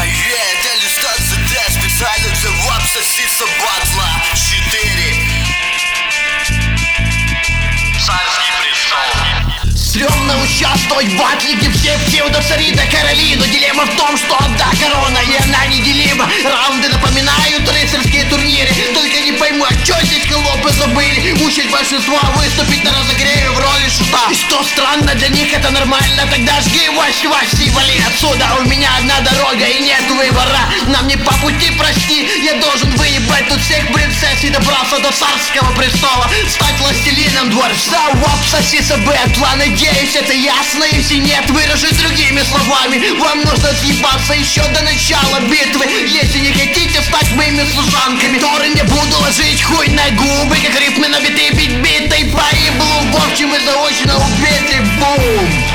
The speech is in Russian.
є реалізація, де спеціально для вап сосіса батла 4. Царский престол. Стрёмно участвовать в батле, где все псевдосори до Каролину. Дилемма в том, что одна корона и она неделима. Раунды напоминают рыцарские турниры. Только не пойму, а чё здесь холопы забыли? Мучить большинство, выступить на разогреве в роли шута. И что странно, для них это нормально. Тогда жги вась и вали отсюда. У меня одна дорога и нет выбора. Нам не по пути, прости. Я должен выебать тут всех принцесс и добраться до царского престола. Стать властелином дворца, вап, сосиса, бэтла. Надеюсь, это ясно, если нет, выражусь другими словами. Вам нужно съебаться еще до начала битвы. Если не хотите стать моими служанками, Торы не буду ложить хуй на губы, как рифмы набитые бить битой по еблу. В общем, вы заочно убиты, бум.